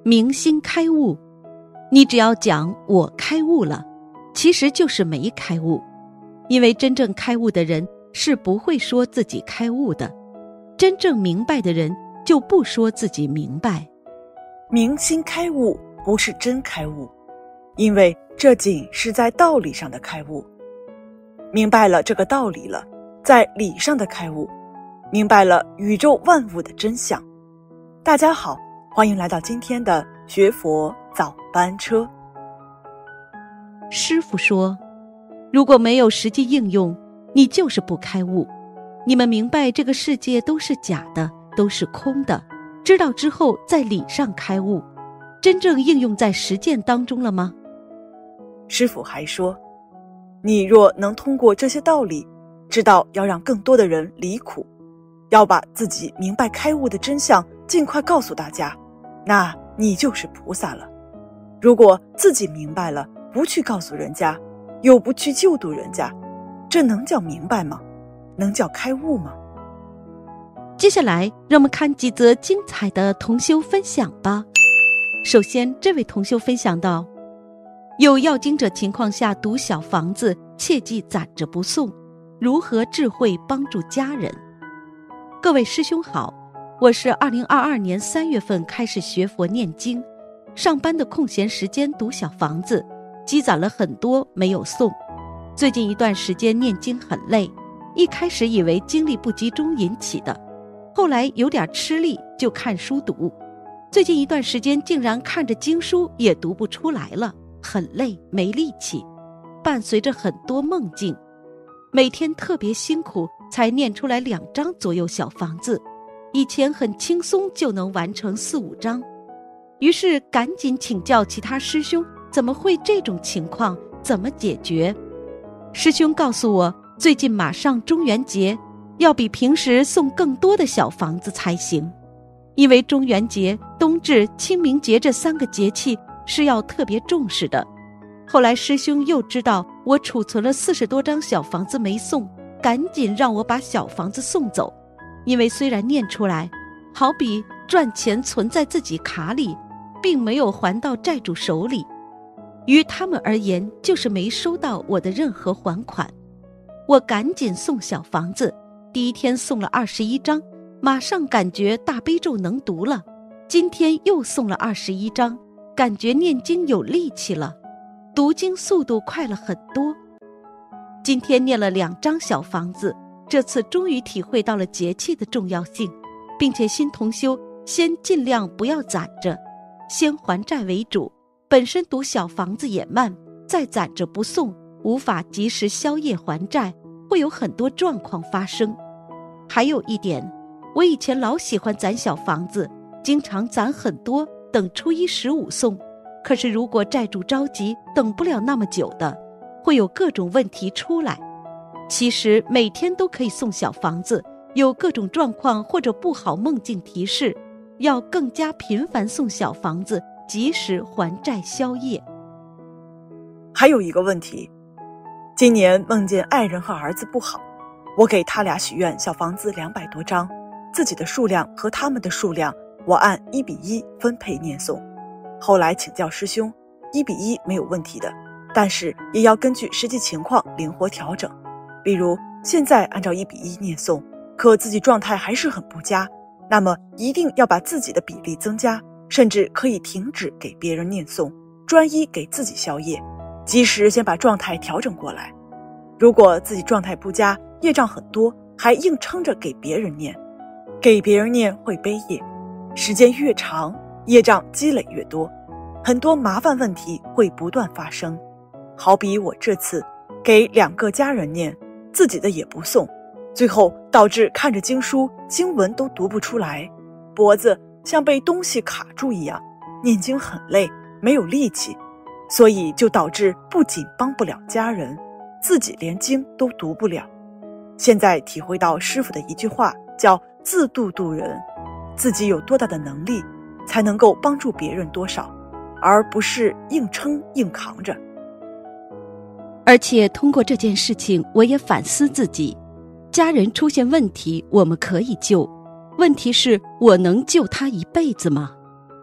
明心开悟。你只要讲我开悟了，其实就是没开悟，因为真正开悟的人是不会说自己开悟的，真正明白的人就不说自己明白。 明心开悟不是真开悟，因为这仅是在道理上的开悟。明白了这个道理了，在理上的开悟，明白了宇宙万物的真相。大家好，欢迎来到今天的学佛早班车。 师父说，如果没有实际应用，你就是不开悟。你们明白这个世界都是假的，都是空的，知道之后在理上开悟，真正应用在实践当中了吗？ 师父还说，你若能通过这些道理，知道要让更多的人离苦，要把自己明白开悟的真相尽快告诉大家，那你就是菩萨了。如果自己明白了，不去告诉人家，又不去救度人家，这能叫明白吗？能叫开悟吗？ 接下来让我们看几则精彩的同修分享吧。首先，这位同修分享到，有要经者情况下读小房子，切记攒着不送，如何智慧帮助家人。各位师兄好，我是2022年3月份开始学佛念经，上班的空闲时间读小房子，积攒了很多没有送。最近一段时间念经很累，一开始以为精力不集中引起的，后来有点吃力就看书读，最近一段时间竟然看着经书也读不出来了，很累没力气，伴随着很多梦境，每天特别辛苦才念出来2张左右小房子，以前很轻松就能完成4、5张。于是赶紧请教其他师兄，怎么会这种情况，怎么解决？师兄告诉我，最近马上中元节，要比平时送更多的小房子才行，因为中元节、冬至、清明节这3个节气是要特别重视的。后来师兄又知道我储存了40多张小房子没送，赶紧让我把小房子送走，因为虽然念出来，好比赚钱存在自己卡里，并没有还到债主手里，于他们而言就是没收到我的任何还款。我赶紧送小房子，第一天送了21张，马上感觉大悲咒能读了，今天又送了21张，感觉念经有力气了，读经速度快了很多。今天念了2张小房子，这次终于体会到了节气的重要性，并且新同修先尽量不要攒着，先还债为主，本身读小房子也慢，再攒着不送，无法及时消业还债，会有很多状况发生。还有一点，我以前老喜欢攒小房子，经常攒很多，等初一15送，可是如果债主着急，等不了那么久的，会有各种问题出来。其实每天都可以送小房子，有各种状况或者不好梦境提示，要更加频繁送小房子，及时还债消业。 还有一个问题，今年梦见爱人和儿子不好，我给他俩许愿小房子200多张，自己的数量和他们的数量我按1比1分配念诵。后来请教师兄，1比1没有问题的，但是也要根据实际情况灵活调整。比如现在按照1比1念诵，可自己状态还是很不佳，那么一定要把自己的比例增加，甚至可以停止给别人念诵，专一给自己消业，及时先把状态调整过来。如果自己状态不佳，业障很多，还硬撑着给别人念，给别人念会背业，时间越长，业障积累越多，很多麻烦问题会不断发生。好比我这次给2个家人念，自己的也不送，最后导致看着经书经文都读不出来，脖子像被东西卡住一样，念经很累，没有力气，所以就导致不仅帮不了家人，自己连经都读不了。现在体会到师父的一句话，叫自度度人，自己有多大的能力，才能够帮助别人多少，而不是硬撑硬扛着。 而且通过这件事情，我也反思自己，家人出现问题我们可以救，问题是我能救他一辈子吗？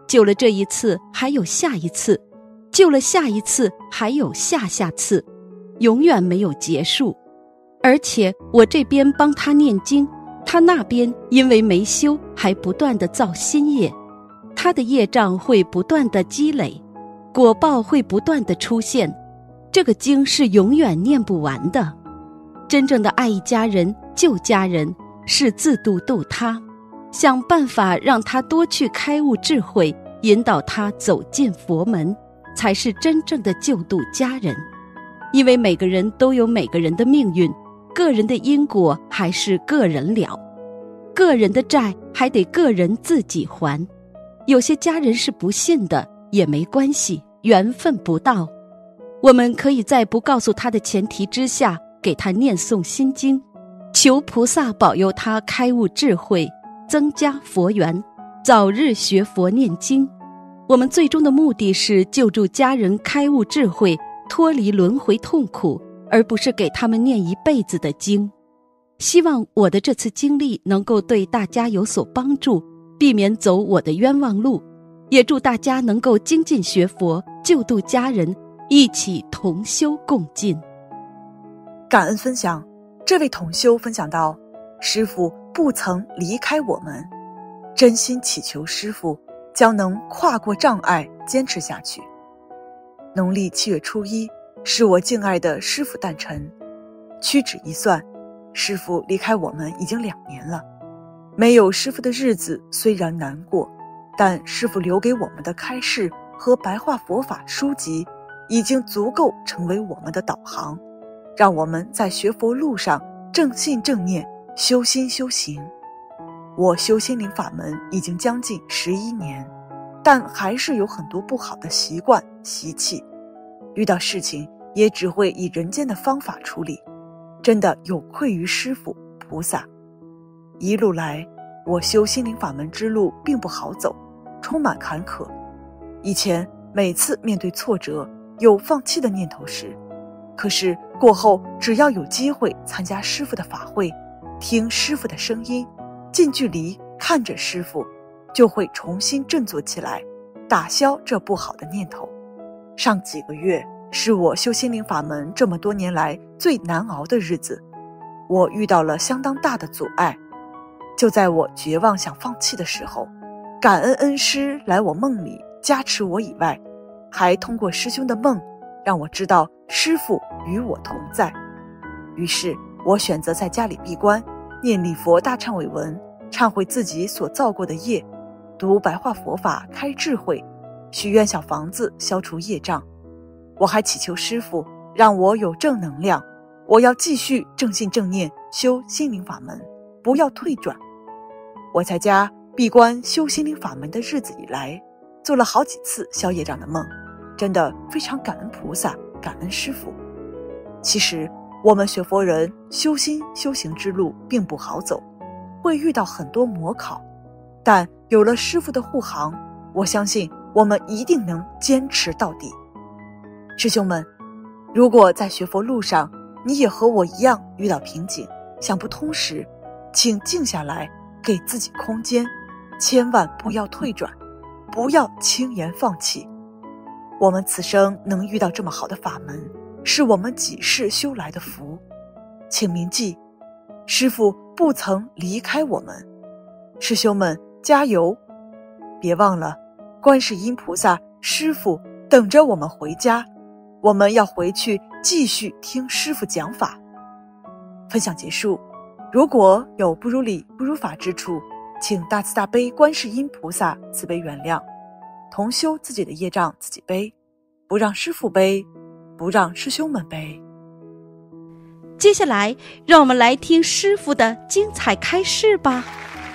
救了这一次还有下一次，救了下一次还有下下次，永远没有结束。而且我这边帮他念经，他那边因为没修还不断地造新业，他的业障会不断地积累，果报会不断地出现，这个经是永远念不完的。真正的爱一家人救家人，是自度度他，想办法让他多去开悟智慧，引导他走进佛门，才是真正的救度家人。因为每个人都有每个人的命运，个人的因果还是个人了，个人的债还得个人自己还。有些家人是不信的也没关系，缘分不到，我们可以在不告诉他的前提之下给他念诵心经，求菩萨保佑他开悟智慧，增加佛缘，早日学佛念经。我们最终的目的是救助家人开悟智慧，脱离轮回痛苦，而不是给他们念一辈子的经。希望我的这次经历能够对大家有所帮助，避免走我的冤枉路，也祝大家能够精进学佛，救度家人，一起同修共进。 感恩分享，这位同修分享到，师父不曾离开我们，真心祈求师父将能跨过障碍，坚持下去。农历7月初1是我敬爱的师父诞辰，屈指一算，师父离开我们已经2年了。没有师父的日子虽然难过，但师父留给我们的开示和白话佛法书籍已经足够成为我们的导航，让我们在学佛路上正信正念，修心修行。我修心灵法门已经将近11年，但还是有很多不好的习惯习气，遇到事情也只会以人间的方法处理，真的有愧于师父菩萨。一路来，我修心灵法门之路并不好走，充满坎坷。以前每次面对挫折有放弃的念头时，可是过后只要有机会参加师父的法会，听师父的声音，近距离看着师父，就会重新振作起来，打消这不好的念头。上几个月是我修心灵法门这么多年来最难熬的日子，我遇到了相当大的阻碍。就在我绝望想放弃的时候，感恩恩师来我梦里加持我以外，还通过师兄的梦让我知道师父与我同在。于是我选择在家里闭关，念礼佛大忏悔文，忏悔自己所造过的业，读白话佛法开智慧，许愿小房子消除业障。我还祈求师父让我有正能量，我要继续正信正念修心灵法门，不要退转。我在家闭关修心灵法门的日子以来，做了好几次消业障的梦，真的非常感恩菩萨，感恩师父。其实我们学佛人修心修行之路并不好走，会遇到很多魔考，但有了师父的护航，我相信我们一定能坚持到底。师兄们，如果在学佛路上你也和我一样遇到瓶颈，想不通时，请静下来，给自己空间，千万不要退转，不要轻言放弃。我们此生能遇到这么好的法门，是我们几世修来的福。请铭记，师父不曾离开我们。师兄们加油！别忘了，观世音菩萨师父等着我们回家，我们要回去继续听师父讲法。分享结束，如果有不如理不如法之处，请大慈大悲观世音菩萨慈悲原谅，同修自己的业障自己背，不让师父背，不让师兄们背。 接下来让我们来听师父的精彩开示吧。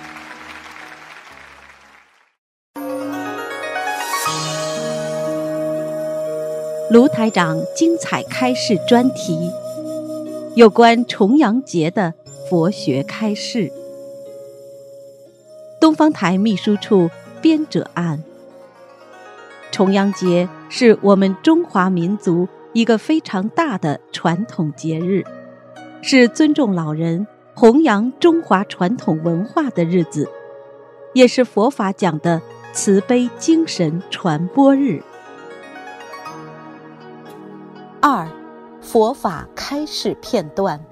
卢台长精彩开示专题，有关重阳节的佛学开示。东方台秘书处编者案。重阳节是我们中华民族一个非常大的传统节日，是尊重老人、弘扬中华传统文化的日子，也是佛法讲的慈悲精神传播日。2. 佛法开示片段。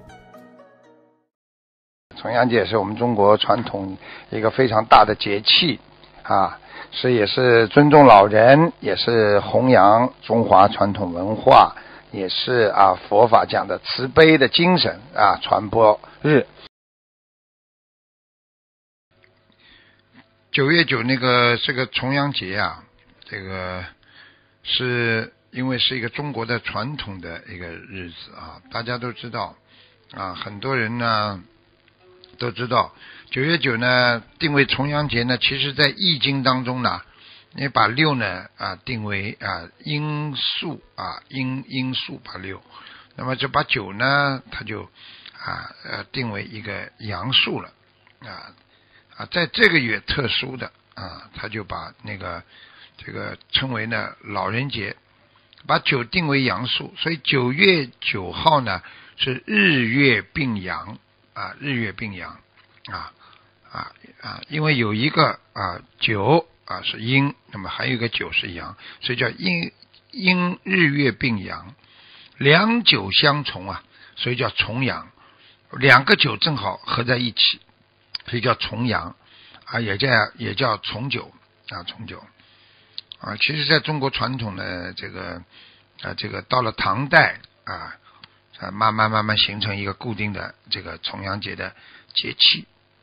重阳节是我们中国传统一个非常大的节气也是尊重老人，也是弘扬中华传统文化，也是佛法讲的慈悲的精神传播日。9月9这个重阳节这个是因为是一个中国的传统的一个日子大家都知道很多人呢都知道9月9呢定为重阳节呢，其实在易经当中呢，你把6呢定为阴数阴数把6，那么就把9呢它就定为一个阳数了在这个月特殊的他就把这个称为呢老人节，把9定为阳数，所以9月9号呢是日月并阳日月并阳因为有一个9是阴，那么还有一个9是阳，所以叫阴日月并阳，两9相重所以叫重阳，两个9正好合在一起，所以叫重阳也叫重9重9其实在中国传统的这个到了唐代慢慢形成一个固定的这个重阳节的节气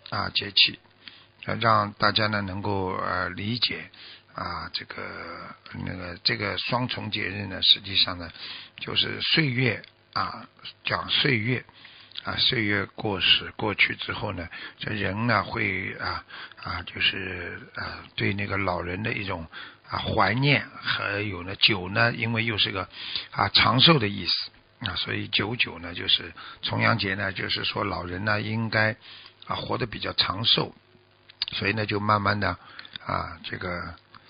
让大家呢能够理解这个双重节日呢，实际上呢就是岁月讲岁月岁月过去之后呢，这人呢会就是对那个老人的一种怀念，还有呢9呢因为又是个长寿的意思所以9呢就是重阳节呢，就是说老人呢应该活得比较长寿，所以呢就慢慢的这个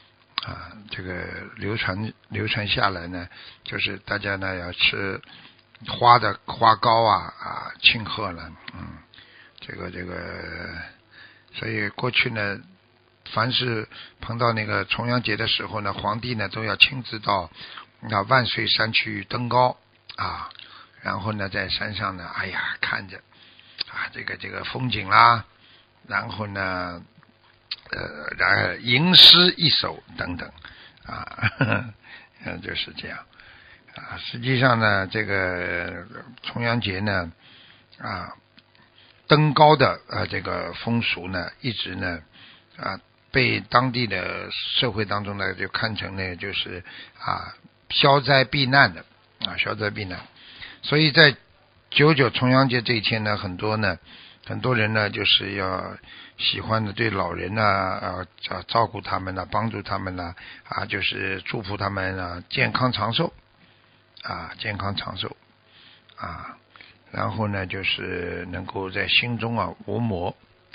流传下来呢，就是大家呢要吃花糕庆贺了这个所以过去呢凡是碰到那个重阳节的时候呢，皇帝呢都要亲自到万岁山去登高然后呢在山上呢看着这个风景啦，然后呢然后吟诗一首等等就是这样实际上呢这个重阳节呢登高的这个风俗呢一直呢被当地的社会当中呢就看成呢就是消灾避难的消灾避难，所以在9重阳节这一天呢，很多人呢就是要喜欢的对老人照顾他们帮助他们就是祝福他们健康长寿健康长寿然后呢就是能够在心中无魔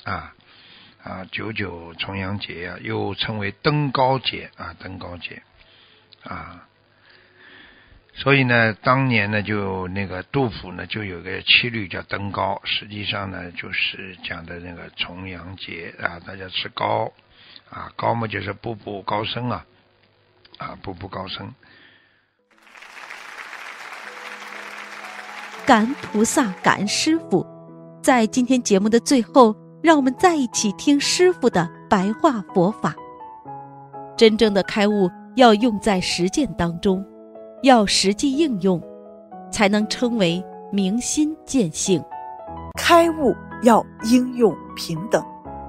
9重阳节又称为登高节登高节所以呢当年呢就那个杜甫呢就有个七律叫登高，实际上呢就是讲的那个重阳节大家吃糕糕嘛就是步步高升步步高升。 感恩菩萨，感恩师父。在今天节目的最后，让我们再一起听师父的白话佛法。真正的开悟要用在实践当中，要实际应用，才能称为明心见性。 开悟要应用平等。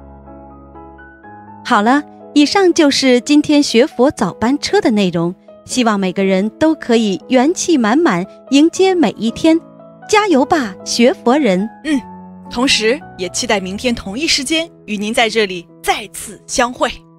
好了，以上就是今天学佛早班车的内容，希望每个人都可以元气满满迎接每一天，加油吧，学佛人！ 同时也期待明天同一时间与您在这里再次相会。